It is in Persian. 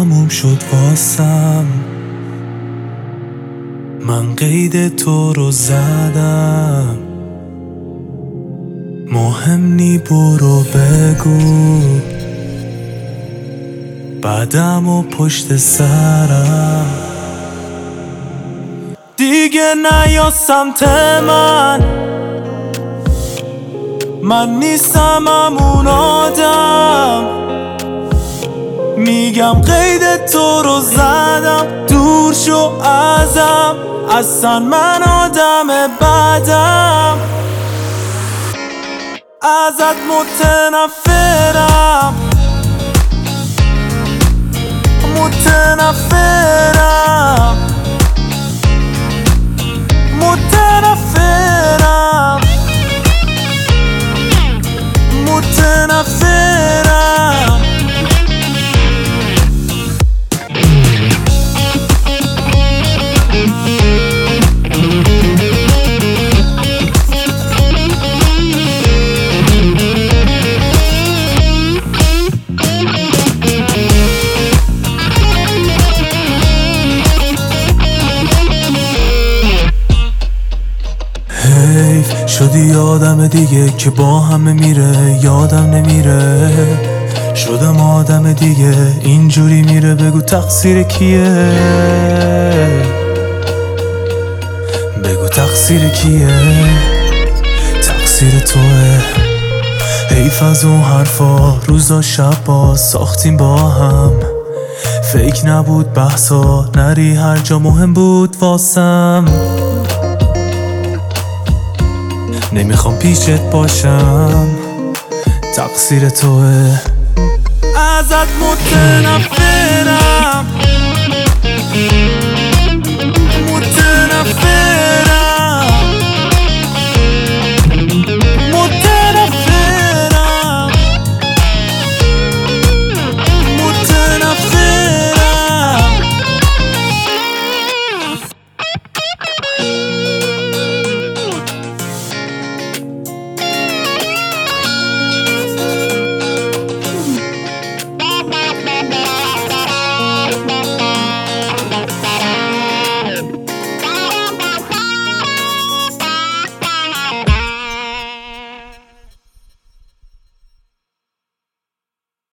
تموم شد واسم، من قید تو رو زدم. مهم نی برو بگو بعدم و پشت سرم. دیگه نیا سمت من نیستم همون آدم. میگم قید تو رو زدم، دور شو ازم، اصلا من آدم بدم. ازت متنفرم، متنفرم، متنفرم، متنفرم. حیف شدی آدم دیگه که با همه میره، یادم نمیره. شدم آدم دیگه اینجوری میره، بگو تقصیر کیه؟ بگو تقصیر کیه؟ تقصیر توه. حیف از اون حرفا، روزا شبا ساختیم با هم. فیک نبود بحثا، نری هر جا مهم بود واسم. نمیخوام پیشت باشم، تقصیر توه. ازت متنفرم،